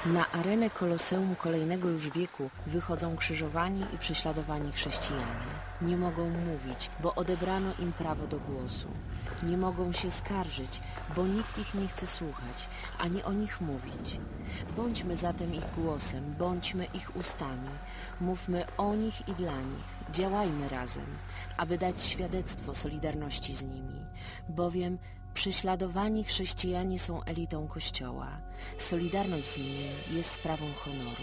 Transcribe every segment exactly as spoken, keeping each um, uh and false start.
Na arenę Koloseum kolejnego już wieku wychodzą krzyżowani i prześladowani chrześcijanie. Nie mogą mówić, bo odebrano im prawo do głosu. Nie mogą się skarżyć, bo nikt ich nie chce słuchać, ani o nich mówić. Bądźmy zatem ich głosem, bądźmy ich ustami. Mówmy o nich i dla nich. Działajmy razem, aby dać świadectwo solidarności z nimi. Bowiem prześladowani chrześcijanie są elitą Kościoła. Solidarność z nimi jest sprawą honoru.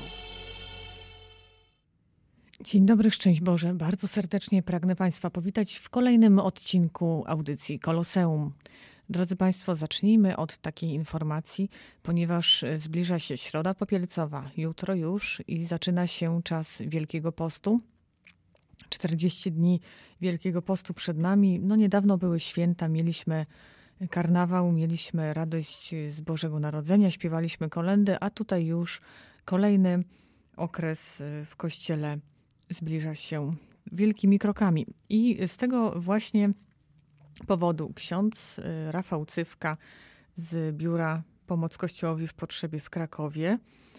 Dzień dobry, szczęść Boże. Bardzo serdecznie pragnę Państwa powitać w kolejnym odcinku audycji Koloseum. Drodzy Państwo, zacznijmy od takiej informacji, ponieważ zbliża się Środa Popielcowa, jutro już, i zaczyna się czas Wielkiego Postu. czterdzieści dni Wielkiego Postu przed nami. No niedawno były święta, mieliśmy karnawał, mieliśmy radość z Bożego Narodzenia, śpiewaliśmy kolędy, a tutaj już kolejny okres w Kościele zbliża się wielkimi krokami. I z tego właśnie powodu ksiądz Rafał Cywka z Biura Pomoc Kościołowi w Potrzebie w Krakowie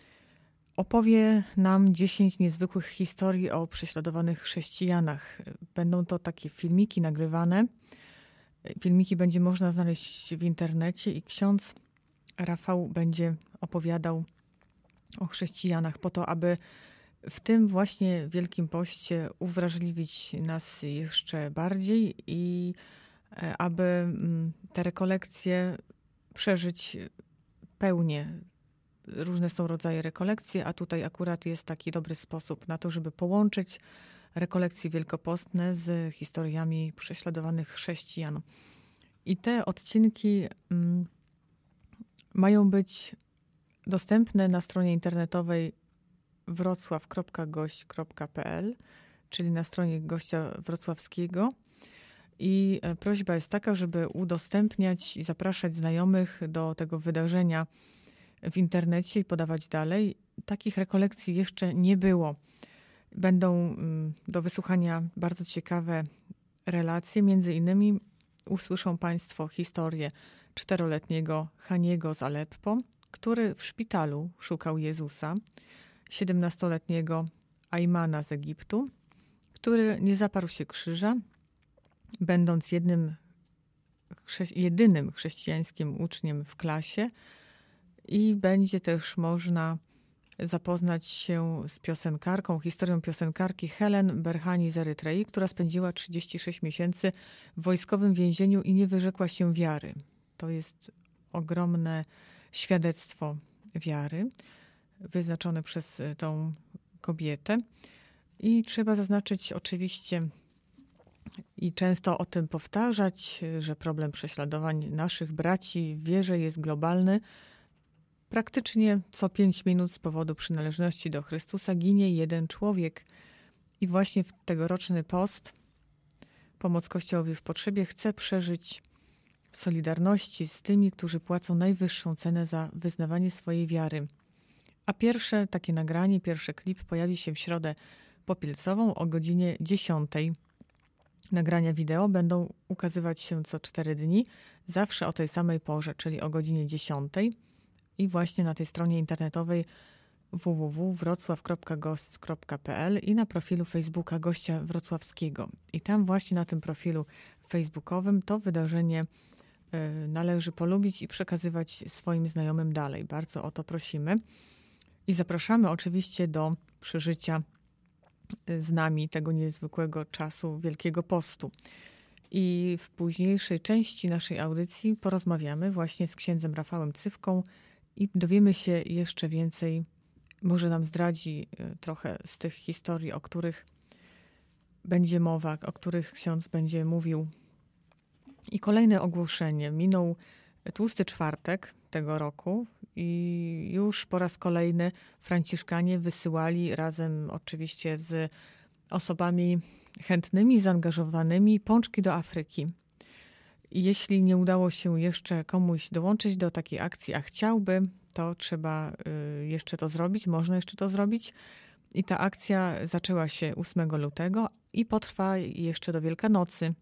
opowie nam dziesięć niezwykłych historii o prześladowanych chrześcijanach. Będą to takie filmiki nagrywane. Filmiki będzie można znaleźć w internecie i ksiądz Rafał będzie opowiadał o chrześcijanach po to, aby w tym właśnie Wielkim Poście uwrażliwić nas jeszcze bardziej i aby te rekolekcje przeżyć pełnie. Różne są rodzaje rekolekcji, a tutaj akurat jest taki dobry sposób na to, żeby połączyć rekolekcje wielkopostne z historiami prześladowanych chrześcijan. I te odcinki mm, mają być dostępne na stronie internetowej wrocław kropka gość kropka p l, czyli na stronie gościa wrocławskiego. I prośba jest taka, żeby udostępniać i zapraszać znajomych do tego wydarzenia w internecie i podawać dalej. Takich rekolekcji jeszcze nie było. Będą do wysłuchania bardzo ciekawe relacje. Między innymi usłyszą Państwo historię czteroletniego Haniego z Aleppo, który w szpitalu szukał Jezusa, siedemnastoletniego Ajmana z Egiptu, który nie zaparł się krzyża, będąc jednym, jedynym chrześcijańskim uczniem w klasie, i będzie też można zapoznać się z piosenkarką, historią piosenkarki Helen Berhani z Erytrei, która spędziła trzydzieści sześć miesięcy w wojskowym więzieniu i nie wyrzekła się wiary. To jest ogromne świadectwo wiary wyznaczone przez tą kobietę. I trzeba zaznaczyć oczywiście i często o tym powtarzać, że problem prześladowań naszych braci w wierze jest globalny. Praktycznie co pięć minut z powodu przynależności do Chrystusa ginie jeden człowiek. I właśnie w tegoroczny post Pomoc Kościołowi w Potrzebie chce przeżyć w solidarności z tymi, którzy płacą najwyższą cenę za wyznawanie swojej wiary. A pierwsze takie nagranie, pierwszy klip pojawi się w Środę Popielcową o godzinie dziesiątej. Nagrania wideo będą ukazywać się co cztery dni, zawsze o tej samej porze, czyli o godzinie dziesiątej. I właśnie na tej stronie internetowej w w w kropka wrocław kropka gość kropka p l i na profilu Facebooka Gościa Wrocławskiego. I tam właśnie na tym profilu facebookowym to wydarzenie y, należy polubić i przekazywać swoim znajomym dalej. Bardzo o to prosimy. I zapraszamy oczywiście do przeżycia z nami tego niezwykłego czasu Wielkiego Postu. I w późniejszej części naszej audycji porozmawiamy właśnie z księdzem Rafałem Cywką i dowiemy się jeszcze więcej, może nam zdradzi trochę z tych historii, o których będzie mowa, o których ksiądz będzie mówił. I kolejne ogłoszenie. Minął tłusty czwartek tego roku i już po raz kolejny Franciszkanie wysyłali razem oczywiście z osobami chętnymi, zaangażowanymi pączki do Afryki. I jeśli nie udało się jeszcze komuś dołączyć do takiej akcji, a chciałby, to trzeba y, jeszcze to zrobić, można jeszcze to zrobić. I ta akcja zaczęła się ósmego lutego i potrwa jeszcze do Wielkanocy.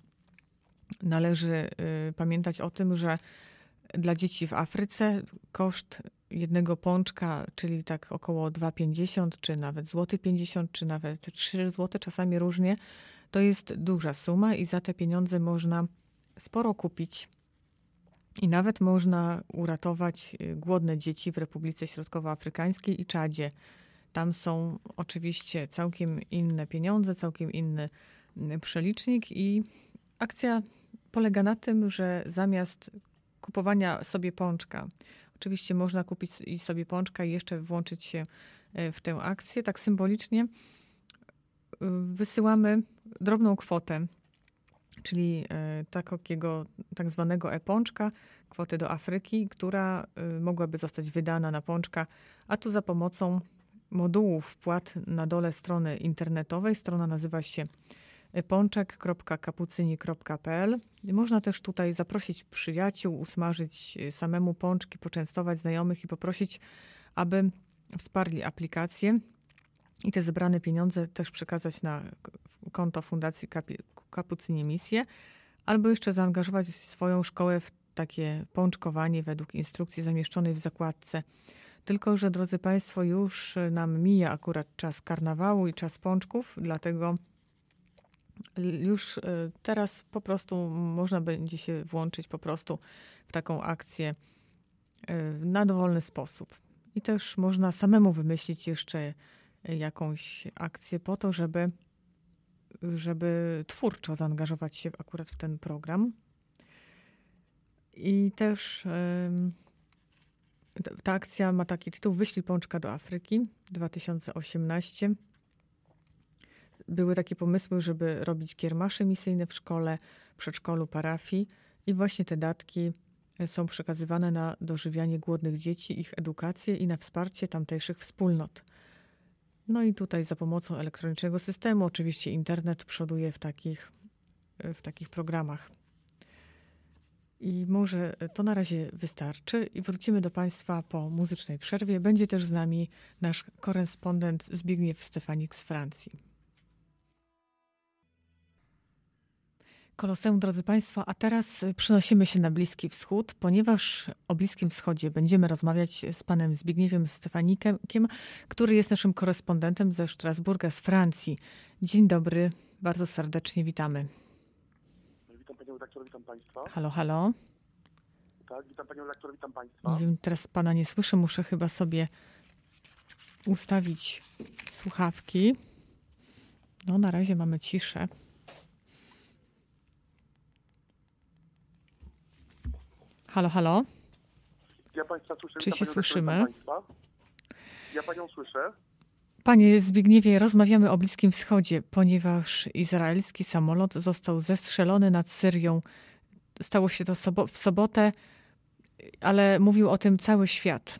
Należy y, pamiętać o tym, że dla dzieci w Afryce koszt jednego pączka, czyli tak około dwa pięćdziesiąt, czy nawet złoty pięćdziesiąt, czy nawet trzy złote, czasami różnie, to jest duża suma i za te pieniądze można sporo kupić. I nawet można uratować głodne dzieci w Republice Środkowoafrykańskiej i Czadzie. Tam są oczywiście całkiem inne pieniądze, całkiem inny przelicznik i akcja polega na tym, że zamiast kupowania sobie pączka, oczywiście można kupić i sobie pączka i jeszcze włączyć się w tę akcję, tak symbolicznie wysyłamy drobną kwotę, czyli takiego tak zwanego e-pączka, kwotę do Afryki, która mogłaby zostać wydana na pączka, a tu za pomocą modułu wpłat na dole strony internetowej. Strona nazywa się pączek kropka kapucyni kropka pe el. Można też tutaj zaprosić przyjaciół, usmażyć samemu pączki, poczęstować znajomych i poprosić, aby wsparli aplikację i te zebrane pieniądze też przekazać na konto Fundacji Kapucyni Misje, albo jeszcze zaangażować swoją szkołę w takie pączkowanie według instrukcji zamieszczonej w zakładce. Tylko że, drodzy Państwo, już nam mija akurat czas karnawału i czas pączków, dlatego już teraz po prostu można będzie się włączyć po prostu w taką akcję na dowolny sposób. I też można samemu wymyślić jeszcze jakąś akcję po to, żeby, żeby twórczo zaangażować się akurat w ten program. I też ta akcja ma taki tytuł: Wyślij pączka do Afryki dwa tysiące osiemnaście. Były takie pomysły, żeby robić kiermasze misyjne w szkole, przedszkolu, parafii i właśnie te datki są przekazywane na dożywianie głodnych dzieci, ich edukację i na wsparcie tamtejszych wspólnot. No i tutaj za pomocą elektronicznego systemu, oczywiście internet przoduje w takich, w takich programach. I może to na razie wystarczy i wrócimy do Państwa po muzycznej przerwie. Będzie też z nami nasz korespondent Zbigniew Stefanik z Francji. Koloseum, drodzy Państwo, a teraz przenosimy się na Bliski Wschód, ponieważ o Bliskim Wschodzie będziemy rozmawiać z panem Zbigniewem Stefanikiem, który jest naszym korespondentem ze Strasburga z Francji. Dzień dobry, bardzo serdecznie witamy. Witam panią redaktor, witam państwa. Halo, halo. Tak, witam panią redaktor, witam państwa. Nie wiem, teraz pana nie słyszę, muszę chyba sobie ustawić słuchawki. No, na razie mamy ciszę. Halo, halo. Ja państwa słyszę. Czy się słyszymy? Ja panią słyszę. Panie Zbigniewie, rozmawiamy o Bliskim Wschodzie, ponieważ izraelski samolot został zestrzelony nad Syrią. Stało się to sobo- w sobotę, ale mówił o tym cały świat.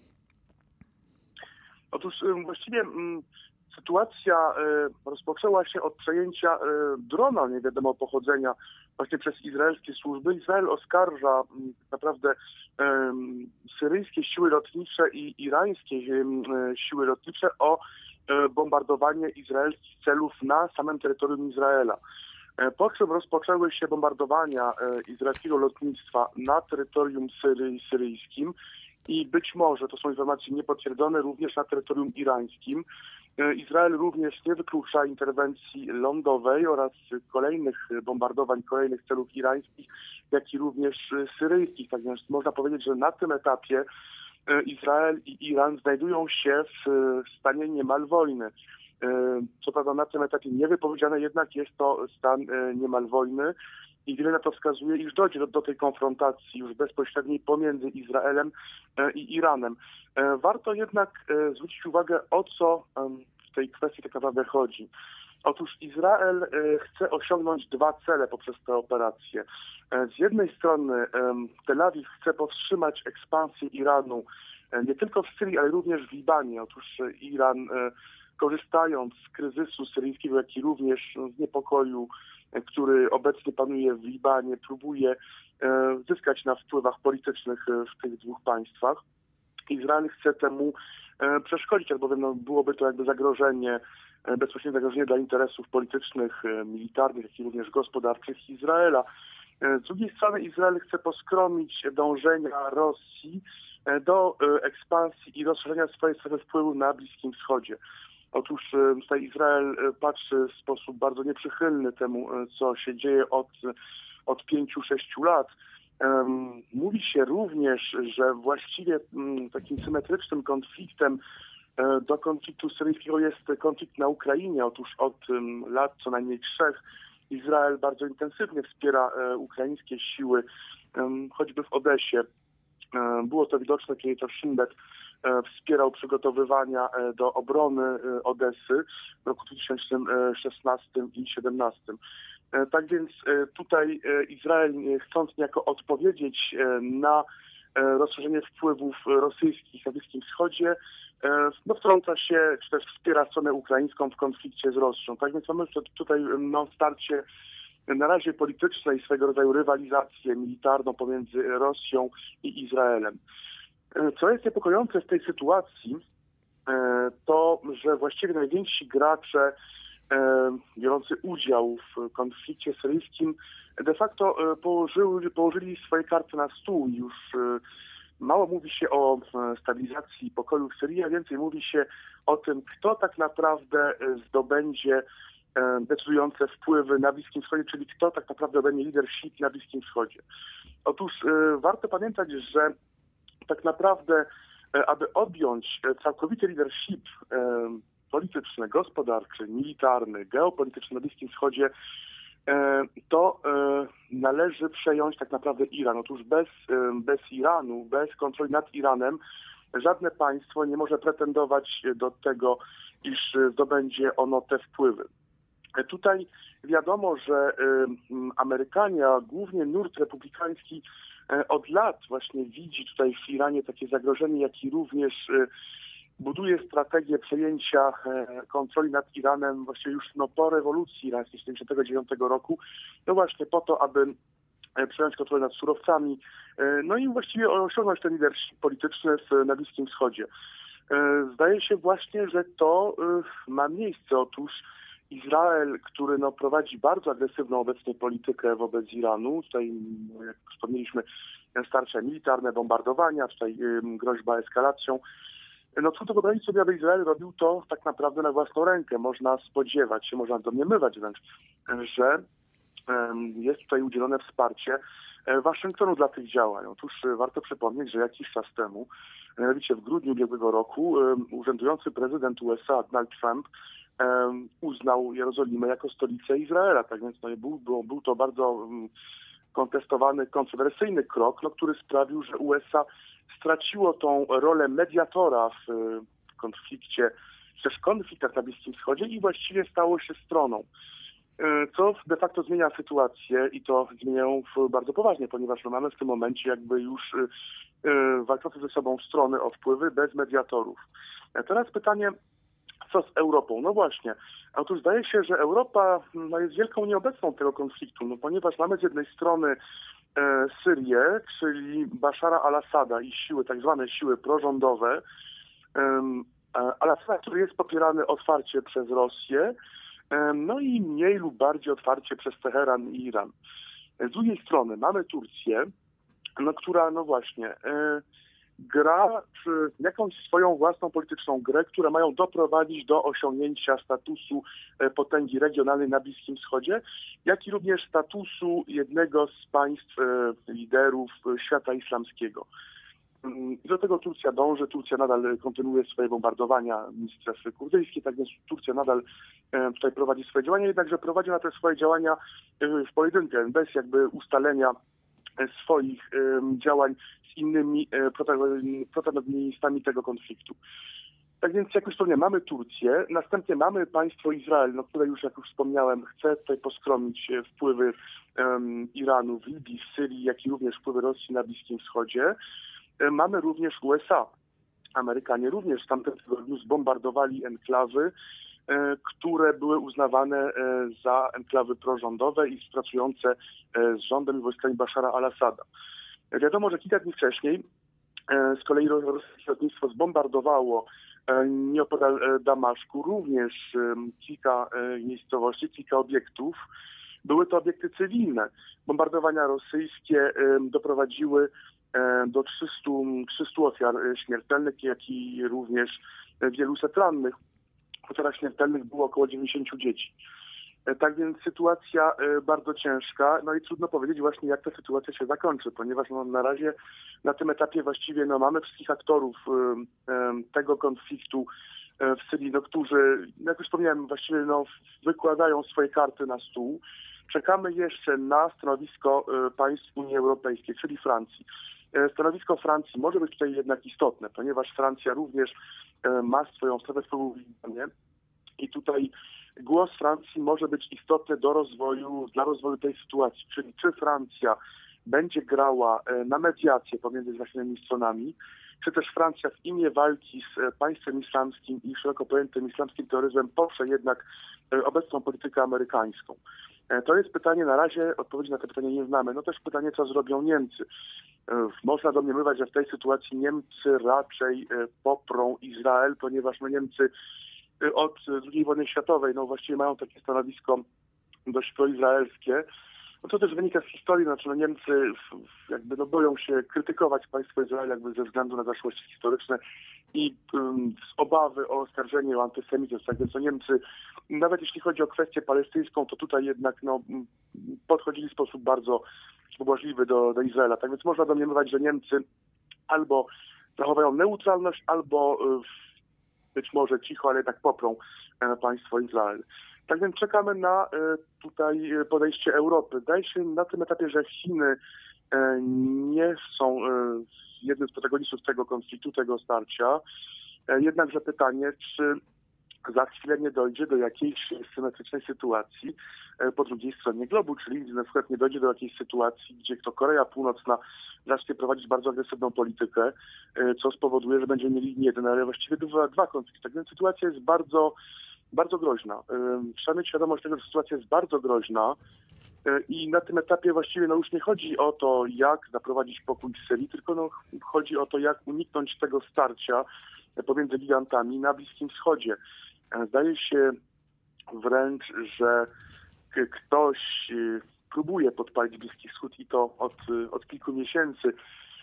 Otóż właściwie m, sytuacja y, rozpoczęła się od przejęcia y, drona nie wiadomo pochodzenia właśnie przez izraelskie służby. Izrael oskarża m, tak naprawdę y, syryjskie siły lotnicze i irańskie y, siły lotnicze o y, bombardowanie izraelskich celów na samym terytorium Izraela. Po czym rozpoczęły się bombardowania izraelskiego lotnictwa na terytorium Syrii, syryjskim i być może, to są informacje niepotwierdzone, również na terytorium irańskim. Izrael również nie wyklucza interwencji lądowej oraz kolejnych bombardowań, kolejnych celów irańskich, jak i również syryjskich. Tak więc można powiedzieć, że na tym etapie Izrael i Iran znajdują się w stanie niemal wojny. Co prawda na tym etapie niewypowiedziane, jednak jest to stan niemal wojny i wiele na to wskazuje, iż dojdzie do, do tej konfrontacji już bezpośredniej pomiędzy Izraelem i Iranem. Warto jednak zwrócić uwagę, o co w tej kwestii tak naprawdę chodzi. Otóż Izrael chce osiągnąć dwa cele poprzez tę operację. Z jednej strony Tel Awiw chce powstrzymać ekspansję Iranu nie tylko w Syrii, ale również w Libanie. Otóż Iran, korzystając z kryzysu syryjskiego, jak i również z niepokoju, który obecnie panuje w Libanie, próbuje zyskać na wpływach politycznych w tych dwóch państwach. Izrael chce temu przeszkodzić, albowiem no, byłoby to jakby zagrożenie, bezpośrednie zagrożenie dla interesów politycznych, militarnych, jak i również gospodarczych Izraela. Z drugiej strony Izrael chce poskromić dążenia Rosji do ekspansji i rozszerzenia swojej strefy wpływu na Bliskim Wschodzie. Otóż tutaj Izrael patrzy w sposób bardzo nieprzychylny temu, co się dzieje od, od pięciu, sześciu lat. Mówi się również, że właściwie takim symetrycznym konfliktem do konfliktu syryjskiego jest konflikt na Ukrainie. Otóż od lat co najmniej trzech Izrael bardzo intensywnie wspiera ukraińskie siły, choćby w Odesie. Było to widoczne, kiedy to Shin Bet wspierał przygotowywania do obrony Odesy w roku dwa tysiące szesnastym i dwa tysiące siedemnastym. Tak więc tutaj Izrael, chcąc niejako odpowiedzieć na rozszerzenie wpływów rosyjskich na Bliskim Wschodzie, no, wtrąca się, czy też wspiera stronę ukraińską w konflikcie z Rosją. Tak więc mamy tutaj no, starcie na razie polityczne i swego rodzaju rywalizację militarną pomiędzy Rosją i Izraelem. Co jest niepokojące w tej sytuacji, to, że właściwie najwięksi gracze biorący udział w konflikcie syryjskim de facto położyli, położyli swoje karty na stół. Już mało mówi się o stabilizacji pokoju w Syrii, a więcej mówi się o tym, kto tak naprawdę zdobędzie decydujące wpływy na Bliskim Wschodzie, czyli kto tak naprawdę będzie leadership na Bliskim Wschodzie. Otóż warto pamiętać, że tak naprawdę, aby objąć całkowity leadership polityczny, gospodarczy, militarny, geopolityczny na Bliskim Wschodzie, to należy przejąć tak naprawdę Iran. Otóż bez, bez Iranu, bez kontroli nad Iranem żadne państwo nie może pretendować do tego, iż zdobędzie ono te wpływy. Tutaj wiadomo, że Amerykanie, a głównie nurt republikański od lat właśnie widzi tutaj w Iranie takie zagrożenie, jak i również buduje strategię przejęcia kontroli nad Iranem właściwie już no, po rewolucji irańskiej z tysiąc dziewięćset dziewięćdziesiątego dziewiątego roku, no właśnie po to, aby przejąć kontrolę nad surowcami, no i właściwie osiągnąć ten leadership polityczny na Bliskim Wschodzie. Zdaje się właśnie, że to ma miejsce. Otóż Izrael, który no, prowadzi bardzo agresywną obecnie politykę wobec Iranu, tutaj jak wspomnieliśmy starcia militarne, bombardowania, tutaj groźba eskalacją. No trudno wyobrazić sobie, aby Izrael robił to tak naprawdę na własną rękę. Można spodziewać się, można domniemywać wręcz, że jest tutaj udzielone wsparcie Waszyngtonu dla tych działań. Otóż warto przypomnieć, że jakiś czas temu, mianowicie w grudniu ubiegłego roku, urzędujący prezydent U S A Donald Trump uznał Jerozolimę jako stolicę Izraela. Tak więc no, był, był, był to bardzo kontestowany, kontrowersyjny krok, no, który sprawił, że U S A straciło tą rolę mediatora w konflikcie, czy też konfliktach na Bliskim Wschodzie i właściwie stało się stroną. Co de facto zmienia sytuację i to zmieniają bardzo poważnie, ponieważ mamy w tym momencie jakby już walczące ze sobą strony o wpływy bez mediatorów. Teraz pytanie, co z Europą? No właśnie, otóż zdaje się, że Europa no, jest wielką nieobecną tego konfliktu, no, ponieważ mamy z jednej strony e, Syrię, czyli Bashara al-Assada i siły, tak zwane siły prorządowe, e, al-Assada, który jest popierany otwarcie przez Rosję, e, no i mniej lub bardziej otwarcie przez Teheran i Iran. Z drugiej strony mamy Turcję, no, która no właśnie e, gra jakąś swoją własną polityczną grę, które mają doprowadzić do osiągnięcia statusu potęgi regionalnej na Bliskim Wschodzie, jak i również statusu jednego z państw liderów świata islamskiego. I do tego Turcja dąży. Turcja nadal kontynuuje swoje bombardowania strefy kurdyjskiej, tak więc Turcja nadal tutaj prowadzi swoje działania, jednakże prowadzi na te swoje działania w pojedynkę, bez jakby ustalenia swoich działań z innymi protagonistami tego konfliktu. Tak więc, jak już wspomniałem, mamy Turcję, następnie mamy państwo Izrael, no, które już, jak już wspomniałem, chce tutaj poskromić wpływy um, Iranu w Libii, w Syrii, jak i również wpływy Rosji na Bliskim Wschodzie. Mamy również U S A. Amerykanie również w tamtym tygodniu zbombardowali enklawy, które były uznawane za enklawy prorządowe i współpracujące z rządem i wojskami Bashara al-Assada. Wiadomo, że kilka dni wcześniej z kolei rosyjskie lotnictwo zbombardowało nieopodal Damaszku również kilka miejscowości, kilka obiektów. Były to obiekty cywilne. Bombardowania rosyjskie doprowadziły do trzystu ofiar śmiertelnych, jak i również wieluset rannych. W ofiarach śmiertelnych było około dziewięćdziesiąt dzieci. Tak więc sytuacja bardzo ciężka, no i trudno powiedzieć właśnie, jak ta sytuacja się zakończy, ponieważ no, na razie na tym etapie właściwie no, mamy wszystkich aktorów tego konfliktu w Syrii, no, którzy, jak już wspomniałem, właściwie no, wykładają swoje karty na stół. Czekamy jeszcze na stanowisko państw Unii Europejskiej, czyli Francji. Stanowisko Francji może być tutaj jednak istotne, ponieważ Francja również ma swoją strefę wpływu w Libanie i tutaj głos Francji może być istotny do rozwoju, dla rozwoju tej sytuacji, czyli czy Francja będzie grała na mediację pomiędzy zasilnymi stronami, czy też Francja w imię walki z państwem islamskim i szeroko pojętym islamskim terroryzmem poprze jednak obecną politykę amerykańską. To jest pytanie, na razie odpowiedzi na to pytanie nie znamy. No też pytanie, co zrobią Niemcy. Można domniemywać, że w tej sytuacji Niemcy raczej poprą Izrael, ponieważ no Niemcy od drugiej wojny światowej no właściwie mają takie stanowisko dość proizraelskie. No to też wynika z historii, znaczy no Niemcy jakby no boją się krytykować państwo Izrael jakby ze względu na zaszłości historyczne i um, z obawy o oskarżenie o antysemityzm. Tak więc no Niemcy, nawet jeśli chodzi o kwestię palestyńską, to tutaj jednak no, podchodzili w sposób bardzo pobłażliwy do, do Izraela. Tak więc można domniemywać, że Niemcy albo zachowają neutralność, albo być może cicho, ale tak poprą państwo Izrael. Tak więc czekamy na tutaj podejście Europy. Wydaje się na tym etapie, że Chiny nie są jednym z protagonistów tego konfliktu, tego starcia. Jednakże pytanie, czy za chwilę nie dojdzie do jakiejś symetrycznej sytuacji po drugiej stronie globu, czyli na przykład nie dojdzie do jakiejś sytuacji, gdzie to Korea Północna zacznie prowadzić bardzo agresywną politykę, co spowoduje, że będziemy mieli nie jeden, ale właściwie dwa, dwa konflikty. Tak więc sytuacja jest bardzo, bardzo groźna. Trzeba mieć świadomość tego, że sytuacja jest bardzo groźna i na tym etapie właściwie no już nie chodzi o to, jak zaprowadzić pokój w Syrii, tylko no chodzi o to, jak uniknąć tego starcia pomiędzy gigantami na Bliskim Wschodzie. Zdaje się wręcz, że ktoś próbuje podpalić Bliski Wschód i to od, od kilku miesięcy.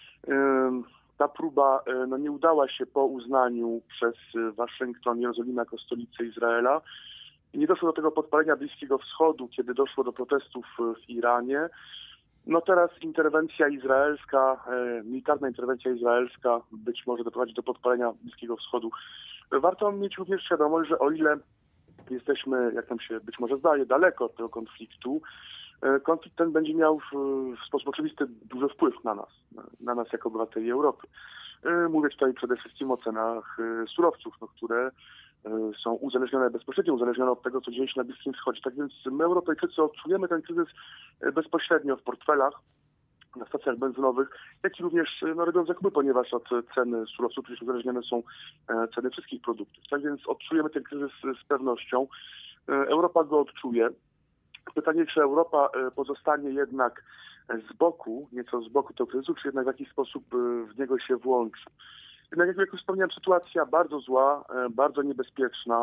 Ta próba no, nie udała się po uznaniu przez Waszyngton Jerozolimy jako stolicy Izraela. Nie doszło do tego podpalenia Bliskiego Wschodu, kiedy doszło do protestów w Iranie. No teraz interwencja izraelska, militarna interwencja izraelska być może doprowadzi do podpalenia Bliskiego Wschodu. Warto mieć również świadomość, że o ile jesteśmy, jak nam się być może zdaje, daleko od tego konfliktu, konflikt ten będzie miał w, w sposób oczywisty duży wpływ na nas, na nas jako obywateli Europy. Mówię tutaj przede wszystkim o cenach surowców, no, które są uzależnione, bezpośrednio uzależnione od tego, co dzieje się na Bliskim Wschodzie. Tak więc my, Europejczycy, odczujemy ten kryzys bezpośrednio w portfelach, na stacjach benzynowych, jak i również no, robiąc zakupy, ponieważ od ceny surowców przecież uzależnione są ceny wszystkich produktów. Tak więc odczujemy ten kryzys z pewnością. Europa go odczuje. Pytanie, czy Europa pozostanie jednak z boku, nieco z boku tego kryzysu, czy jednak w jakiś sposób w niego się włączy. Jednak jak, jak już wspomniałem, sytuacja bardzo zła, bardzo niebezpieczna.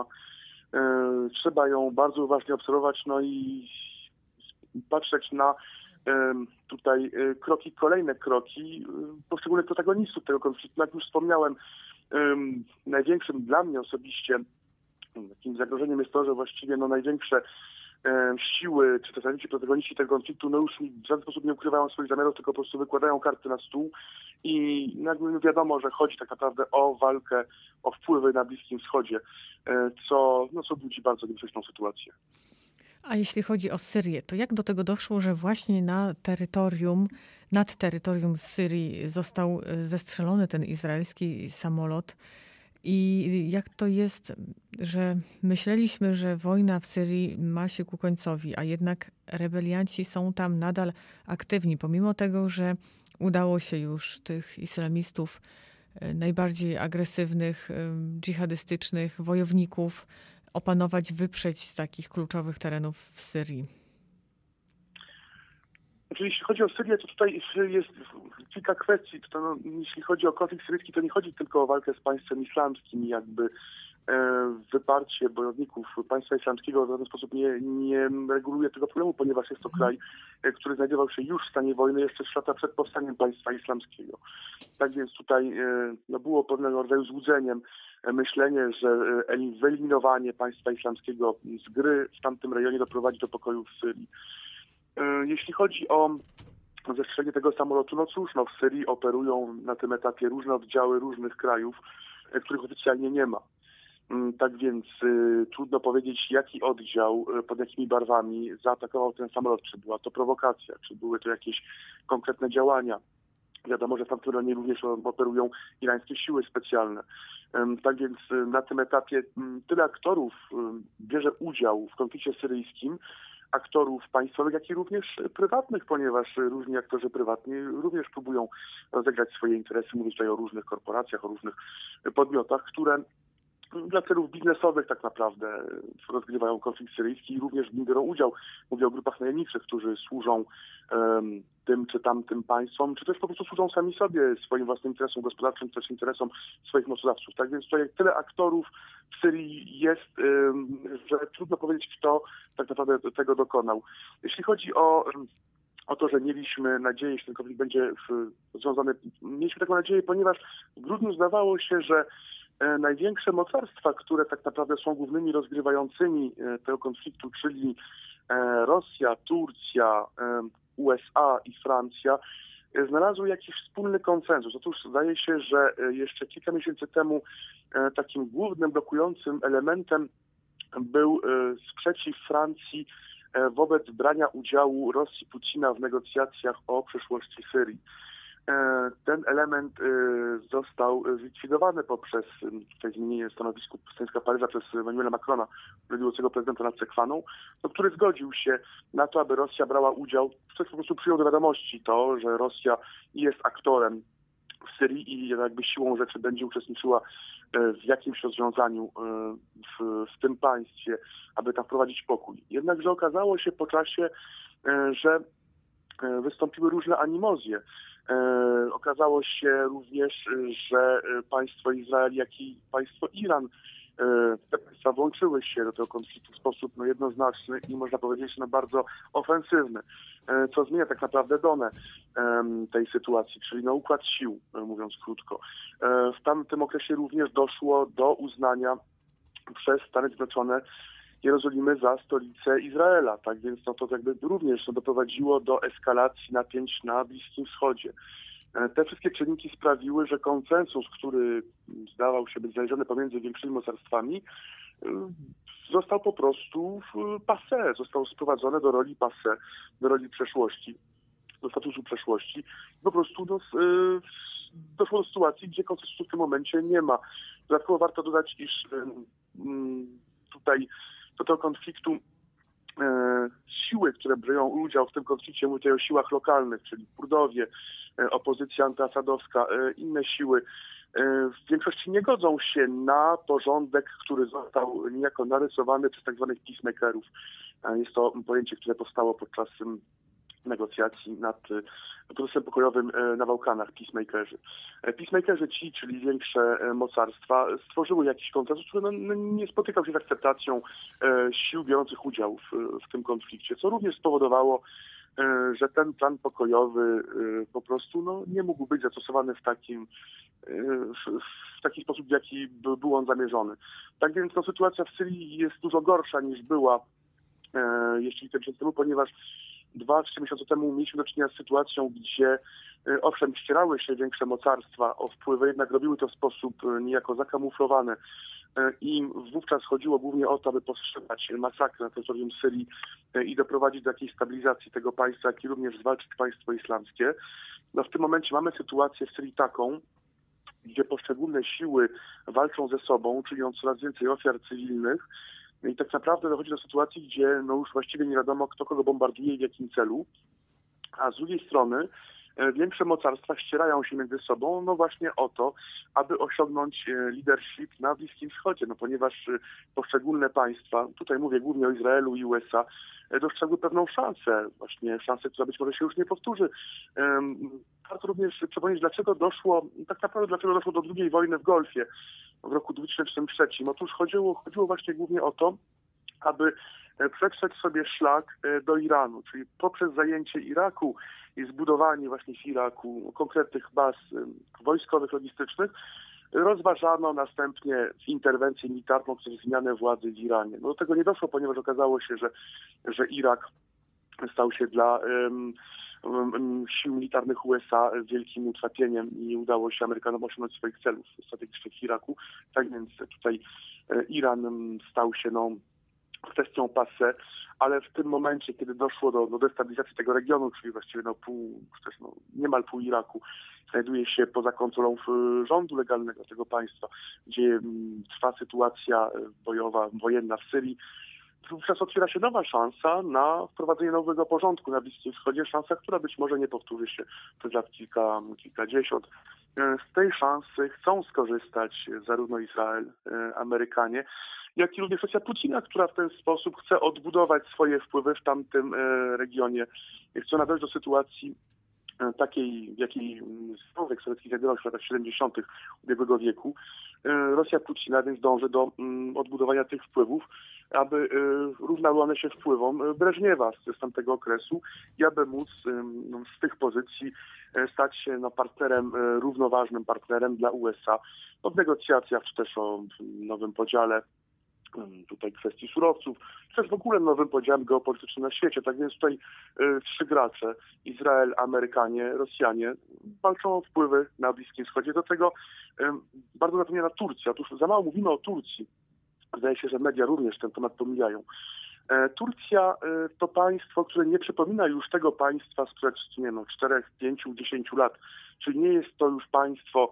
Trzeba ją bardzo uważnie obserwować, no i patrzeć na tutaj kroki, kolejne kroki poszczególnych protagonistów tego konfliktu. Jak już wspomniałem, największym dla mnie osobiście takim zagrożeniem jest to, że właściwie no największe siły, czy też najwięksi protagoniści tego konfliktu, no już w żaden sposób nie ukrywają swoich zamiarów, tylko po prostu wykładają karty na stół i jakby wiadomo, że chodzi tak naprawdę o walkę, o wpływy na Bliskim Wschodzie, co, no, co budzi bardzo niebezpieczną sytuację. A jeśli chodzi o Syrię, to jak do tego doszło, że właśnie na terytorium, nad terytorium Syrii został zestrzelony ten izraelski samolot? I jak to jest, że myśleliśmy, że wojna w Syrii ma się ku końcowi, a jednak rebelianci są tam nadal aktywni, pomimo tego, że udało się już tych islamistów najbardziej agresywnych, dżihadystycznych wojowników opanować, wyprzeć z takich kluczowych terenów w Syrii? Znaczy, jeśli chodzi o Syrię, to tutaj jest kilka kwestii. To, no, jeśli chodzi o konflikt syryjski, to nie chodzi tylko o walkę z państwem islamskim, jakby wyparcie bojowników państwa islamskiego w żaden sposób nie, nie reguluje tego problemu, ponieważ jest to kraj, który znajdował się już w stanie wojny jeszcze trzy lata przed powstaniem państwa islamskiego. Tak więc tutaj no, było pewnego rodzaju złudzeniem myślenie, że wyeliminowanie państwa islamskiego z gry w tamtym rejonie doprowadzi do pokoju w Syrii. Jeśli chodzi o zestrzelenie tego samolotu, no cóż, no w Syrii operują na tym etapie różne oddziały różnych krajów, których oficjalnie nie ma. Tak więc y, trudno powiedzieć, jaki oddział, y, pod jakimi barwami zaatakował ten samolot. Czy była to prowokacja, czy były to jakieś konkretne działania. Wiadomo, że w tamtym rejonie również operują irańskie siły specjalne. Y, tak więc y, na tym etapie y, tyle aktorów y, bierze udział w konflikcie syryjskim, aktorów państwowych, jak i również prywatnych, ponieważ różni aktorzy prywatni również próbują rozegrać swoje interesy. Mówię tutaj o różnych korporacjach, o różnych podmiotach, które dla celów biznesowych tak naprawdę rozgrywają konflikt syryjski i również w nim biorą udział. Mówię o grupach najemniczych, którzy służą um, tym czy tamtym państwom, czy też po prostu służą sami sobie, swoim własnym interesom gospodarczym, też interesom swoich mocodawców. Tak więc tutaj tyle aktorów w Syrii jest, um, że trudno powiedzieć, kto tak naprawdę tego dokonał. Jeśli chodzi o o to, że mieliśmy nadzieję, że ten konflikt będzie w, związany, mieliśmy taką nadzieję, ponieważ w grudniu zdawało się, że największe mocarstwa, które tak naprawdę są głównymi rozgrywającymi tego konfliktu, czyli Rosja, Turcja, U S A i Francja, znalazły jakiś wspólny konsensus. Otóż zdaje się, że jeszcze kilka miesięcy temu takim głównym blokującym elementem był sprzeciw Francji wobec brania udziału Rosji Putina w negocjacjach o przyszłości Syrii. Ten element został zlikwidowany poprzez tutaj zmienienie stanowisku stanowiska Paryża przez Emmanuela Macrona, byłego prezydenta nad Sekwaną, no, który zgodził się na to, aby Rosja brała udział, przez po prostu przyjął do wiadomości to, że Rosja jest aktorem w Syrii i jakby siłą rzeczy będzie uczestniczyła w jakimś rozwiązaniu w, w tym państwie, aby tam wprowadzić pokój. Jednakże okazało się po czasie, że wystąpiły różne animozje. E, okazało się również, że państwo Izrael, jak i państwo Iran, e, te państwa włączyły się do tego konfliktu w sposób no, jednoznaczny i można powiedzieć no, bardzo ofensywny, e, co zmienia tak naprawdę donę e, tej sytuacji, czyli no, układ sił, e, mówiąc krótko. E, w tamtym okresie również doszło do uznania przez Stany Zjednoczone Jerozolimy za stolicę Izraela, tak więc no to jakby również no, doprowadziło do eskalacji napięć na Bliskim Wschodzie. Te wszystkie czynniki sprawiły, że konsensus, który zdawał się być znaleziony pomiędzy większymi mocarstwami, został po prostu passé, został sprowadzony do roli passé, do roli przeszłości, do statusu przeszłości. Po prostu no, doszło do sytuacji, gdzie konsensusu w tym momencie nie ma. Dodatkowo warto dodać, iż tutaj do tego konfliktu e, siły, które biorą udział w tym konflikcie, mówię tutaj o siłach lokalnych, czyli Kurdowie, e, opozycja antyasadowska, e, inne siły, e, w większości nie godzą się na porządek, który został niejako narysowany przez tak zwanych peacemakerów. E, jest to pojęcie, które powstało podczas m, negocjacji nad procesem pokojowym na Bałkanach, peacemakerzy. Peacemakerzy ci, czyli większe mocarstwa, stworzyły jakiś konsensus, który no, nie spotykał się z akceptacją sił biorących udział w, w tym konflikcie, co również spowodowało, że ten plan pokojowy po prostu no, nie mógł być zastosowany w takim, w, w taki sposób, w jaki był on zamierzony. Tak więc no, sytuacja w Syrii jest dużo gorsza niż była jeszcze kilka miesięcy temu, ponieważ Dwa, trzy miesiące temu mieliśmy do czynienia z sytuacją, gdzie owszem ścierały się większe mocarstwa o wpływy, jednak robiły to w sposób niejako zakamuflowany i wówczas chodziło głównie o to, aby powstrzymać masakrę na terytorium Syrii i doprowadzić do jakiejś stabilizacji tego państwa, jak i również zwalczyć państwo islamskie. No w tym momencie mamy sytuację w Syrii taką, gdzie poszczególne siły walczą ze sobą, czyniąc coraz więcej ofiar cywilnych. I tak naprawdę dochodzi do sytuacji, gdzie no już właściwie nie wiadomo, kto kogo bombarduje i w jakim celu. A z drugiej strony większe mocarstwa ścierają się między sobą no właśnie o to, aby osiągnąć leadership na Bliskim Wschodzie, no ponieważ poszczególne państwa, tutaj mówię głównie o Izraelu i U S A, dostrzegły pewną szansę, właśnie szansę, która być może się już nie powtórzy. Warto również przypomnieć, dlaczego doszło, tak naprawdę dlaczego doszło do drugiej wojny w Golfie. w roku dwa tysiące trzecim. Otóż chodziło, chodziło właśnie głównie o to, aby przetrzeć sobie szlak do Iranu, czyli poprzez zajęcie Iraku i zbudowanie właśnie w Iraku konkretnych baz wojskowych, logistycznych, rozważano następnie interwencję militarną przez zmianę władzy w Iranie. No do tego nie doszło, ponieważ okazało się, że, że Irak stał się dla um, um, sił militarnych U S A wielkim utrapieniem i nie udało się Amerykanom osiągnąć swoich celów strategicznych w Iraku. Tak więc tutaj Iran stał się no, kwestią passé, ale w tym momencie, kiedy doszło do, do destabilizacji tego regionu, czyli właściwie no pół, czy też no niemal pół Iraku, znajduje się poza kontrolą rządu legalnego tego państwa, gdzie trwa sytuacja bojowa, wojenna w Syrii, wówczas otwiera się nowa szansa na wprowadzenie nowego porządku na Bliskim Wschodzie, szansa, która być może nie powtórzy się przez lat kilka, kilkadziesiąt. Z tej szansy chcą skorzystać zarówno Izrael, Amerykanie, jak i również Rosja Putina, która w ten sposób chce odbudować swoje wpływy w tamtym regionie. Chce nadejść do sytuacji takiej, w jakiej Związek Sowiecki znajdował się w latach siedemdziesiątych ubiegłego wieku. Rosja Putina więc dąży do odbudowania tych wpływów, aby równały one się wpływom Breżniewa z tamtego okresu i aby móc z tych pozycji stać się no, partnerem, równoważnym partnerem dla U S A no, w negocjacjach, czy też o nowym podziale tutaj kwestii surowców, czy też w ogóle nowym podziałem geopolitycznym na świecie. Tak więc tutaj y, trzy gracze, Izrael, Amerykanie, Rosjanie, walczą o wpływy na Bliskim Wschodzie. Do tego y, bardzo napomniana Turcja. Otóż za mało mówimy o Turcji. Zdaje się, że media również ten temat pomijają. E, Turcja y, to państwo, które nie przypomina już tego państwa sprzed nie wiem, czterech, pięciu, dziesięciu lat. Czyli nie jest to już państwo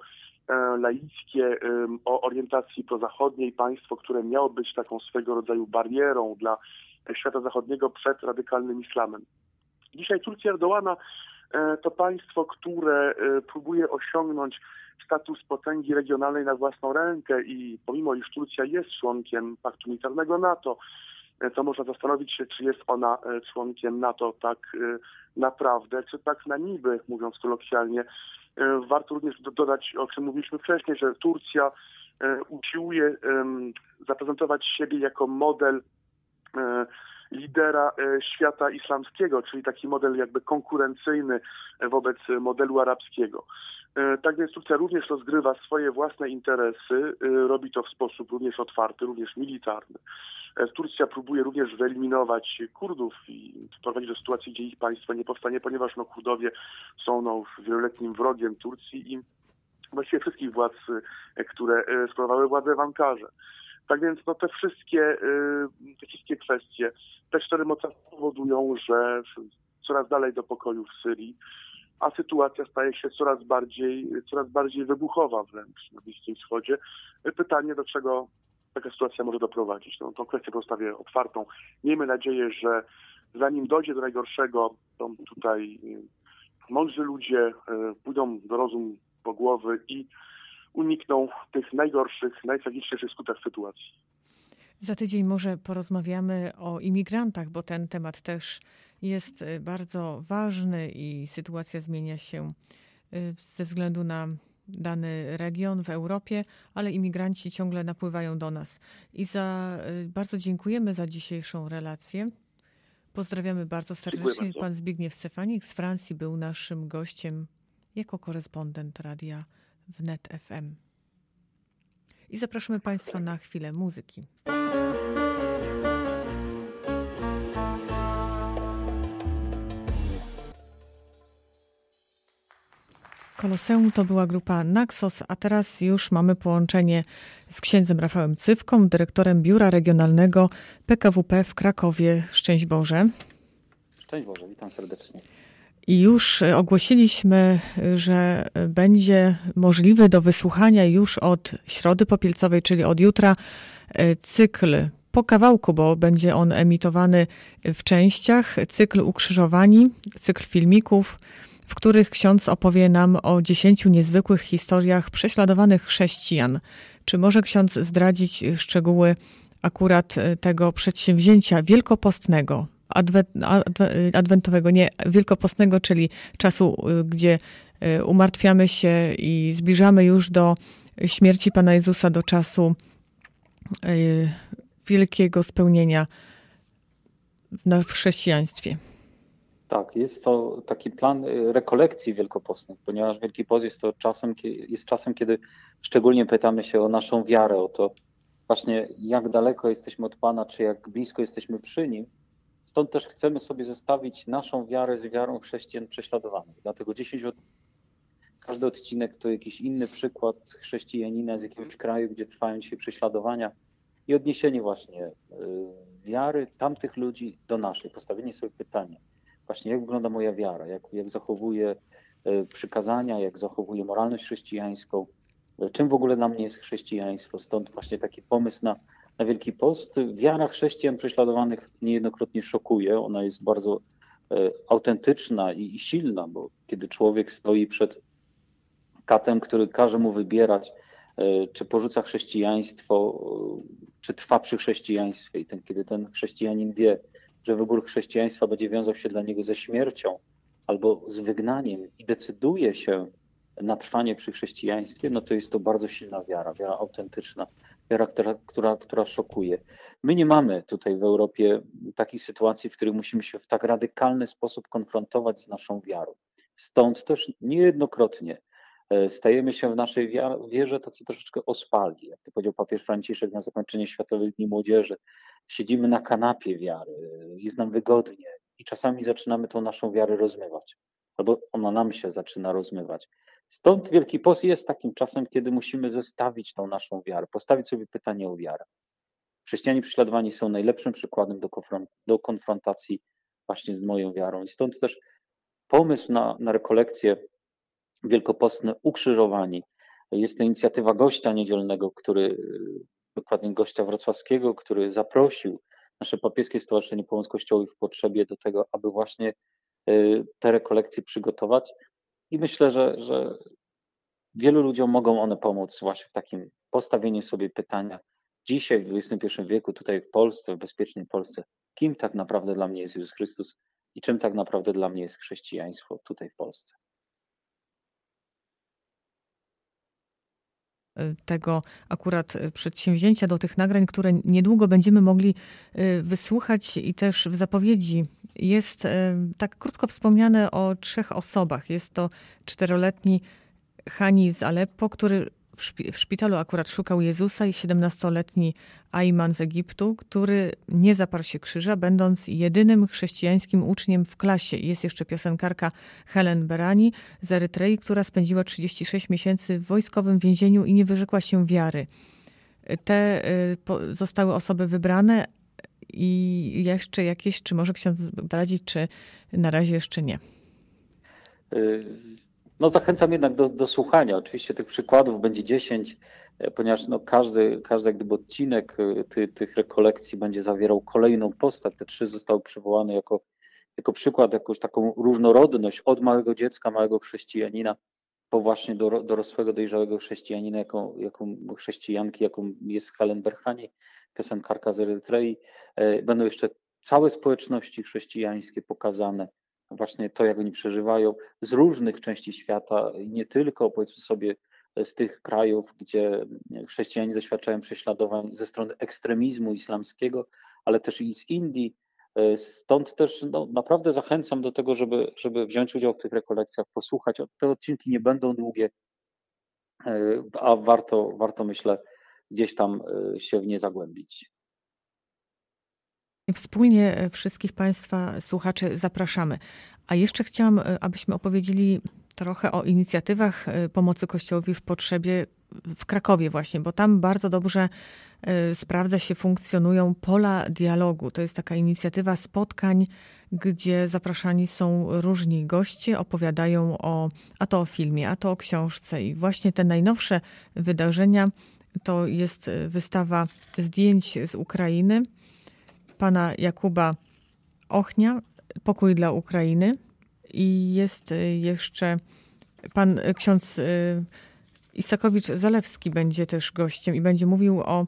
laickie, o orientacji prozachodniej, państwo, które miało być taką swego rodzaju barierą dla świata zachodniego przed radykalnym islamem. Dzisiaj Turcja Erdoğana to państwo, które próbuje osiągnąć status potęgi regionalnej na własną rękę i pomimo, iż Turcja jest członkiem paktu militarnego NATO, to można zastanowić się, czy jest ona członkiem NATO tak naprawdę, czy tak na niby, mówiąc kolokwialnie. Warto również dodać, o czym mówiliśmy wcześniej, że Turcja usiłuje zaprezentować siebie jako model lidera świata islamskiego, czyli taki model jakby konkurencyjny wobec modelu arabskiego. Tak więc Turcja również rozgrywa swoje własne interesy, robi to w sposób również otwarty, również militarny. Turcja próbuje również wyeliminować Kurdów i doprowadzić do sytuacji, gdzie ich państwo nie powstanie, ponieważ no, Kurdowie są no, wieloletnim wrogiem Turcji i właściwie wszystkich władz, które sprawowały władzę w Ankarze. Tak więc no, te wszystkie, te wszystkie kwestie, te cztery mocarstwa powodują, że coraz dalej do pokoju w Syrii, a sytuacja staje się coraz bardziej, coraz bardziej wybuchowa wręcz na Bliskim Wschodzie. Pytanie, do czego taka sytuacja może doprowadzić. No, tą kwestię pozostawię otwartą. Miejmy nadzieję, że zanim dojdzie do najgorszego, to tutaj mądrzy ludzie pójdą do rozumu po głowy i unikną tych najgorszych, najtragiczniejszych skutek sytuacji. Za tydzień może porozmawiamy o imigrantach, bo ten temat też jest bardzo ważny i sytuacja zmienia się ze względu na dany region w Europie, ale imigranci ciągle napływają do nas. I za, bardzo dziękujemy za dzisiejszą relację. Pozdrawiamy bardzo serdecznie. Bardzo. Pan Zbigniew Stefanik z Francji był naszym gościem jako korespondent radia Wnet F M. I zapraszamy Państwa na chwilę muzyki. Koloseum to była grupa Naxos, a teraz już mamy połączenie z księdzem Rafałem Cywką, dyrektorem Biura Regionalnego P K W P w Krakowie. Szczęść Boże. Szczęść Boże, witam serdecznie. I już ogłosiliśmy, że będzie możliwy do wysłuchania już od Środy Popielcowej, czyli od jutra, cykl po kawałku, bo będzie on emitowany w częściach, cykl Ukrzyżowani, cykl filmików, w których ksiądz opowie nam o dziesięciu niezwykłych historiach prześladowanych chrześcijan. Czy może ksiądz zdradzić szczegóły akurat tego przedsięwzięcia wielkopostnego, adwe, adwe, adwentowego, nie, wielkopostnego, czyli czasu, gdzie umartwiamy się i zbliżamy już do śmierci Pana Jezusa do czasu wielkiego spełnienia w chrześcijaństwie. Tak, jest to taki plan rekolekcji wielkopostnych, ponieważ Wielki Post jest to czasem, jest czasem, kiedy szczególnie pytamy się o naszą wiarę, o to właśnie jak daleko jesteśmy od Pana, czy jak blisko jesteśmy przy Nim. Stąd też chcemy sobie zestawić naszą wiarę z wiarą chrześcijan prześladowanych. Dlatego dziesięć od... każdy odcinek to jakiś inny przykład chrześcijanina z jakiegoś kraju, gdzie trwają dzisiaj prześladowania i odniesienie właśnie wiary tamtych ludzi do naszej, postawienie sobie pytania. Właśnie jak wygląda moja wiara, jak, jak zachowuję przykazania, jak zachowuję moralność chrześcijańską, czym w ogóle dla mnie jest chrześcijaństwo. Stąd właśnie taki pomysł na, na Wielki Post. Wiara chrześcijan prześladowanych niejednokrotnie szokuje. Ona jest bardzo e, autentyczna i, i silna, bo kiedy człowiek stoi przed katem, który każe mu wybierać, e, czy porzuca chrześcijaństwo, e, czy trwa przy chrześcijaństwie i ten, kiedy ten chrześcijanin wie, że wybór chrześcijaństwa będzie wiązał się dla niego ze śmiercią albo z wygnaniem i decyduje się na trwanie przy chrześcijaństwie, no to jest to bardzo silna wiara, wiara autentyczna, wiara, która, która, która szokuje. My nie mamy tutaj w Europie takich sytuacji, w których musimy się w tak radykalny sposób konfrontować z naszą wiarą. Stąd też niejednokrotnie stajemy się w naszej wierze tacy troszeczkę ospali. Jak to powiedział papież Franciszek na zakończenie Światowych Dni Młodzieży, siedzimy na kanapie wiary, jest nam wygodnie i czasami zaczynamy tą naszą wiarę rozmywać. Albo ona nam się zaczyna rozmywać. Stąd Wielki Post jest takim czasem, kiedy musimy zestawić tą naszą wiarę, postawić sobie pytanie o wiarę. Chrześcijanie prześladowani są najlepszym przykładem do, konfront- do konfrontacji właśnie z moją wiarą. I stąd też pomysł na, na rekolekcje wielkopostne Ukrzyżowani. Jest to inicjatywa gościa niedzielnego, który, dokładnie gościa wrocławskiego, który zaprosił nasze papieskie Stowarzyszenie Pomoc Kościołowi w Potrzebie do tego, aby właśnie te rekolekcje przygotować. I myślę, że, że wielu ludziom mogą one pomóc właśnie w takim postawieniu sobie pytania dzisiaj w dwudziestym pierwszym wieku, tutaj w Polsce, w bezpiecznej Polsce, kim tak naprawdę dla mnie jest Jezus Chrystus i czym tak naprawdę dla mnie jest chrześcijaństwo tutaj w Polsce. Tego akurat przedsięwzięcia, do tych nagrań, które niedługo będziemy mogli wysłuchać i też w zapowiedzi jest tak krótko wspomniane o trzech osobach. Jest to czteroletni Hani z Aleppo, który w, szpi- w szpitalu akurat szukał Jezusa i siedemnastoletni Ayman z Egiptu, który nie zaparł się krzyża, będąc jedynym chrześcijańskim uczniem w klasie. Jest jeszcze piosenkarka Helen Berani z Erytrei, która spędziła trzydzieści sześć miesięcy w wojskowym więzieniu i nie wyrzekła się wiary. Te y, po, zostały osoby wybrane i jeszcze jakieś, czy może ksiądz zdradzić, czy na razie jeszcze nie? No zachęcam jednak do, do słuchania. Oczywiście tych przykładów będzie dziesięć, ponieważ no każdy, każdy jak gdyby odcinek ty, tych rekolekcji będzie zawierał kolejną postać. Te trzy zostały przywołane jako, jako przykład, jakąś taką różnorodność od małego dziecka, małego chrześcijanina, po właśnie do, dorosłego, dojrzałego chrześcijanina, jaką, jaką chrześcijanki, jaką jest Helen Berhani, piosenkarka z Erytrei. Będą jeszcze całe społeczności chrześcijańskie pokazane, właśnie to, jak oni przeżywają z różnych części świata i nie tylko, powiedzmy sobie, z tych krajów, gdzie chrześcijanie doświadczają prześladowań ze strony ekstremizmu islamskiego, ale też i z Indii. Stąd też no, naprawdę zachęcam do tego, żeby, żeby wziąć udział w tych rekolekcjach, posłuchać. Te odcinki nie będą długie, a warto, warto myślę, gdzieś tam się w nie zagłębić. Wspólnie wszystkich Państwa słuchaczy zapraszamy. A jeszcze chciałam, abyśmy opowiedzieli trochę o inicjatywach pomocy Kościołowi w potrzebie w Krakowie właśnie, bo tam bardzo dobrze sprawdza się, funkcjonują pola dialogu. To jest taka inicjatywa spotkań, gdzie zapraszani są różni goście, opowiadają o, a to o filmie, a to o książce. I właśnie te najnowsze wydarzenia to jest wystawa zdjęć z Ukrainy pana Jakuba Ochnia, Pokój dla Ukrainy. I jest jeszcze pan ksiądz Isakowicz-Zalewski będzie też gościem i będzie mówił o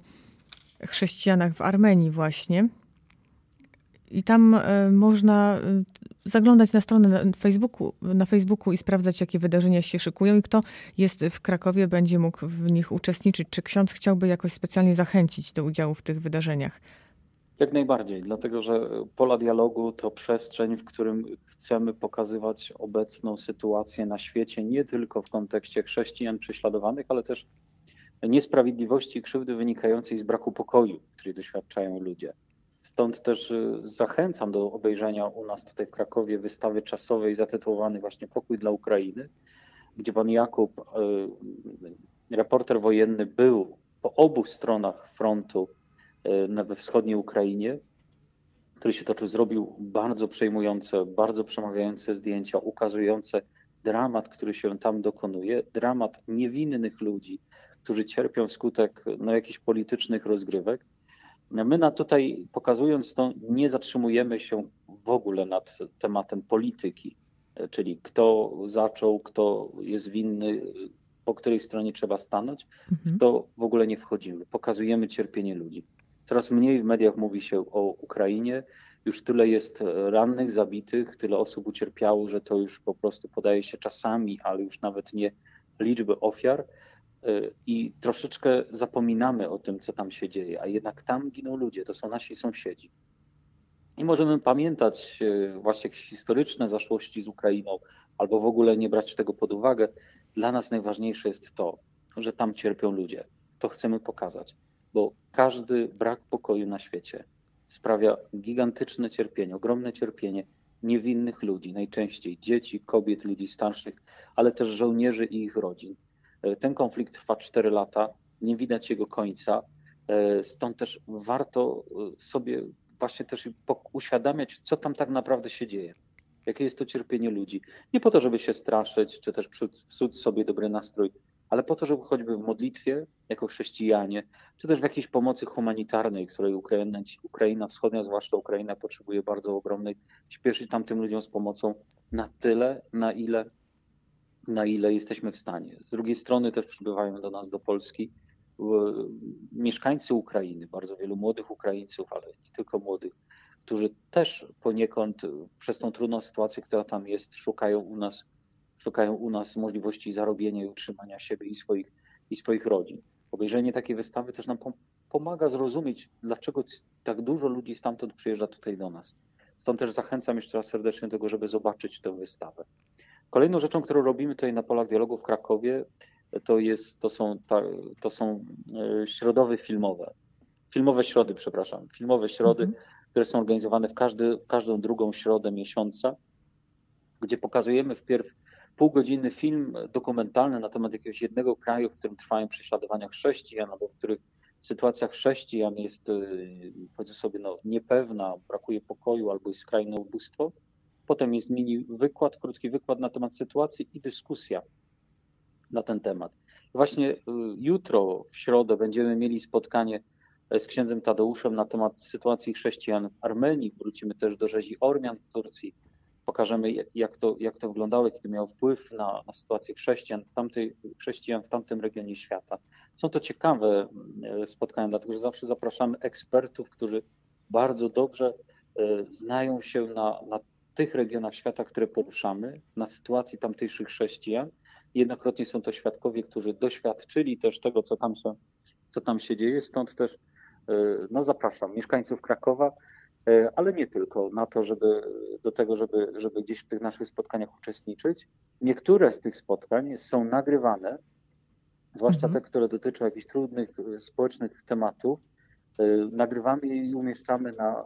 chrześcijanach w Armenii właśnie. I tam można zaglądać na stronę na Facebooku, na Facebooku i sprawdzać, jakie wydarzenia się szykują i kto jest w Krakowie, będzie mógł w nich uczestniczyć. Czy ksiądz chciałby jakoś specjalnie zachęcić do udziału w tych wydarzeniach? Jak najbardziej, dlatego że Pola Dialogu to przestrzeń, w którym chcemy pokazywać obecną sytuację na świecie, nie tylko w kontekście chrześcijan prześladowanych, ale też niesprawiedliwości i krzywdy wynikającej z braku pokoju, której doświadczają ludzie. Stąd też zachęcam do obejrzenia u nas tutaj w Krakowie wystawy czasowej zatytułowanej właśnie Pokój dla Ukrainy, gdzie pan Jakub, reporter wojenny, był po obu stronach frontu we wschodniej Ukrainie, który się toczył, zrobił bardzo przejmujące, bardzo przemawiające zdjęcia, ukazujące dramat, który się tam dokonuje, dramat niewinnych ludzi, którzy cierpią wskutek no, jakichś politycznych rozgrywek. My na tutaj, pokazując to, nie zatrzymujemy się w ogóle nad tematem polityki, czyli kto zaczął, kto jest winny, po której stronie trzeba stanąć, w to w ogóle nie wchodzimy. Pokazujemy cierpienie ludzi. Coraz mniej w mediach mówi się o Ukrainie, już tyle jest rannych, zabitych, tyle osób ucierpiało, że to już po prostu podaje się czasami, ale już nawet nie liczby ofiar i troszeczkę zapominamy o tym, co tam się dzieje, a jednak tam giną ludzie, to są nasi sąsiedzi. I możemy pamiętać właśnie jakieś historyczne zaszłości z Ukrainą albo w ogóle nie brać tego pod uwagę. Dla nas najważniejsze jest to, że tam cierpią ludzie. To chcemy pokazać. Bo każdy brak pokoju na świecie sprawia gigantyczne cierpienie, ogromne cierpienie niewinnych ludzi, najczęściej dzieci, kobiet, ludzi starszych, ale też żołnierzy i ich rodzin. Ten konflikt trwa cztery lata, nie widać jego końca, stąd też warto sobie właśnie też uświadamiać, co tam tak naprawdę się dzieje, jakie jest to cierpienie ludzi. Nie po to, żeby się straszyć, czy też psuć sobie dobry nastrój, ale po to, żeby choćby w modlitwie, jako chrześcijanie, czy też w jakiejś pomocy humanitarnej, której Ukraina, Ukraina wschodnia, zwłaszcza Ukraina, potrzebuje bardzo ogromnej, śpieszyć tamtym ludziom z pomocą na tyle, na ile, na ile jesteśmy w stanie. Z drugiej strony też przybywają do nas, do Polski, mieszkańcy Ukrainy, bardzo wielu młodych Ukraińców, ale nie tylko młodych, którzy też poniekąd przez tą trudną sytuację, która tam jest, szukają u nas szukają u nas możliwości zarobienia i utrzymania siebie i swoich, i swoich rodzin. Obejrzenie takiej wystawy też nam pomaga zrozumieć, dlaczego tak dużo ludzi stamtąd przyjeżdża tutaj do nas. Stąd też zachęcam jeszcze raz serdecznie do tego, żeby zobaczyć tę wystawę. Kolejną rzeczą, którą robimy tutaj na Polach Dialogu w Krakowie, to, jest, to, są, ta, to są środy filmowe. Filmowe środy, przepraszam. Filmowe środy, mhm. które są organizowane w, każdy, w każdą drugą środę miesiąca, gdzie pokazujemy wpierw półgodzinny film dokumentalny na temat jakiegoś jednego kraju, w którym trwają prześladowania chrześcijan, albo w których sytuacja chrześcijan jest, powiedzmy sobie, no, niepewna, brakuje pokoju albo jest skrajne ubóstwo. Potem jest mini wykład, krótki wykład na temat sytuacji i dyskusja na ten temat. Właśnie jutro, w środę, będziemy mieli spotkanie z księdzem Tadeuszem na temat sytuacji chrześcijan w Armenii. Wrócimy też do rzezi Ormian w Turcji. Pokażemy, jak to, jak to wyglądało, jaki to miało wpływ na, na sytuację chrześcijan w, tamtej, chrześcijan w tamtym regionie świata. Są to ciekawe spotkania, dlatego że zawsze zapraszamy ekspertów, którzy bardzo dobrze znają się na, na tych regionach świata, które poruszamy, na sytuacji tamtejszych chrześcijan. Jednokrotnie są to świadkowie, którzy doświadczyli też tego, co tam się, co tam się dzieje. Stąd też no, zapraszam mieszkańców Krakowa, ale nie tylko, na to, żeby do tego, żeby, żeby gdzieś w tych naszych spotkaniach uczestniczyć. Niektóre z tych spotkań są nagrywane, zwłaszcza mhm. te, które dotyczą jakichś trudnych społecznych tematów. Nagrywamy je i umieszczamy na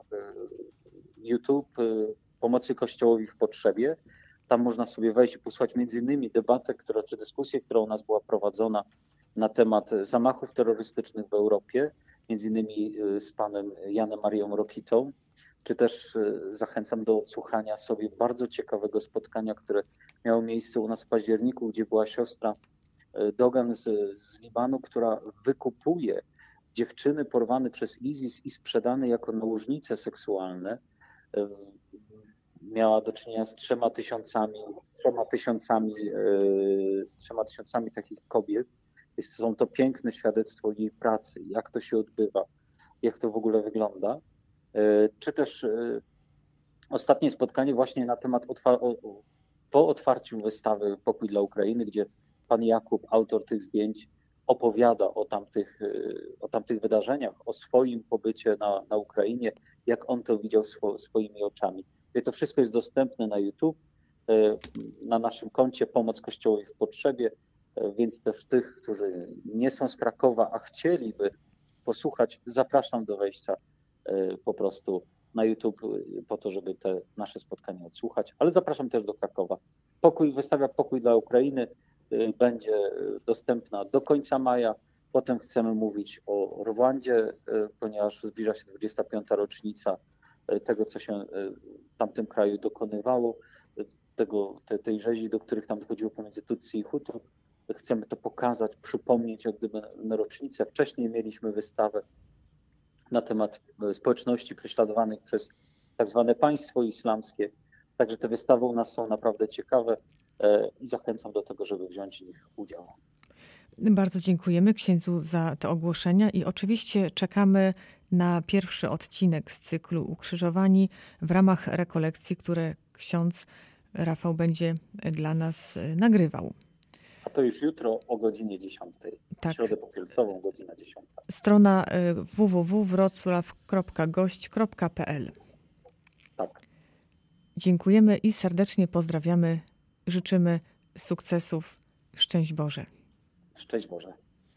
YouTube Pomocy Kościołowi w Potrzebie. Tam można sobie wejść i posłuchać między innymi debatę, która, czy dyskusję, która u nas była prowadzona na temat zamachów terrorystycznych w Europie, między innymi z panem Janem Marią Rokitą, czy też zachęcam do odsłuchania sobie bardzo ciekawego spotkania, które miało miejsce u nas w październiku, gdzie była siostra Dogan z, z Libanu, która wykupuje dziewczyny porwane przez ISIS i sprzedane jako nałożnice seksualne. Miała do czynienia z trzema tysiącami, trzema tysiącami, z trzema tysiącami takich kobiet. Jest, są to piękne świadectwo jej pracy, jak to się odbywa, jak to w ogóle wygląda. Czy też ostatnie spotkanie właśnie na temat otwa- po otwarciu wystawy Pokój dla Ukrainy, gdzie pan Jakub, autor tych zdjęć, opowiada o tamtych, o tamtych wydarzeniach, o swoim pobycie na, na Ukrainie, jak on to widział swo, swoimi oczami. I to wszystko jest dostępne na YouTube, na naszym koncie Pomoc Kościołowi w Potrzebie, więc też tych, którzy nie są z Krakowa, a chcieliby posłuchać, zapraszam do wejścia po prostu na YouTube po to, żeby te nasze spotkania odsłuchać, ale zapraszam też do Krakowa. Pokój, wystawa Pokój dla Ukrainy będzie dostępna do końca maja. Potem chcemy mówić o Rwandzie, ponieważ zbliża się dwudziesta piąta rocznica tego, co się w tamtym kraju dokonywało, tego, te, tej rzezi, do których tam dochodziło pomiędzy Tutsi i Hutu. Chcemy to pokazać, przypomnieć jak gdyby na rocznicę. Wcześniej mieliśmy wystawę na temat społeczności prześladowanych przez tak zwane państwo islamskie. Także te wystawy u nas są naprawdę ciekawe i zachęcam do tego, żeby wziąć w nich udział. Bardzo dziękujemy księdzu za te ogłoszenia i oczywiście czekamy na pierwszy odcinek z cyklu Ukrzyżowani w ramach rekolekcji, które ksiądz Rafał będzie dla nas nagrywał. A to już jutro o godzinie dziesiątej. Tak. W środę popielcową, godzina dziesiąta. Strona w w w kropka wrocław kropka gość kropka p l. Tak. Dziękujemy i serdecznie pozdrawiamy. Życzymy sukcesów. Szczęść Boże. Szczęść Boże.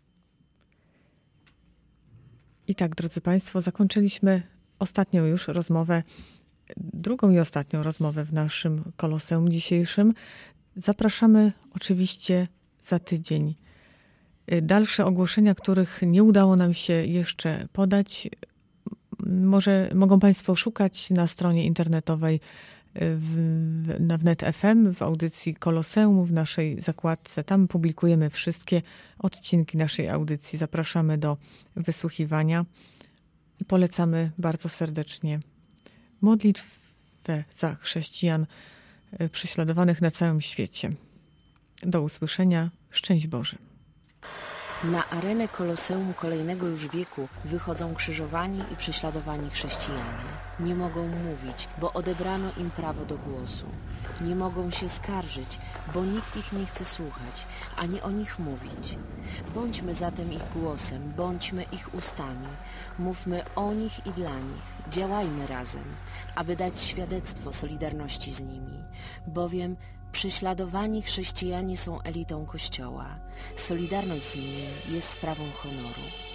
I tak, drodzy Państwo, zakończyliśmy ostatnią już rozmowę, drugą i ostatnią rozmowę w naszym koloseum dzisiejszym. Zapraszamy oczywiście za tydzień. Dalsze ogłoszenia, których nie udało nam się jeszcze podać, może mogą Państwo szukać na stronie internetowej w, na wnet kropka f m w audycji Koloseum, w naszej zakładce. Tam publikujemy wszystkie odcinki naszej audycji. Zapraszamy do wysłuchiwania i polecamy bardzo serdecznie modlitwę za chrześcijan prześladowanych na całym świecie. Do usłyszenia. Szczęść Boże. Na arenę Koloseum kolejnego już wieku wychodzą krzyżowani i prześladowani chrześcijanie. Nie mogą mówić, bo odebrano im prawo do głosu. Nie mogą się skarżyć, bo nikt ich nie chce słuchać, ani o nich mówić. Bądźmy zatem ich głosem, bądźmy ich ustami. Mówmy o nich i dla nich. Działajmy razem, aby dać świadectwo solidarności z nimi. Bowiem prześladowani chrześcijanie są elitą Kościoła. Solidarność z nimi jest sprawą honoru.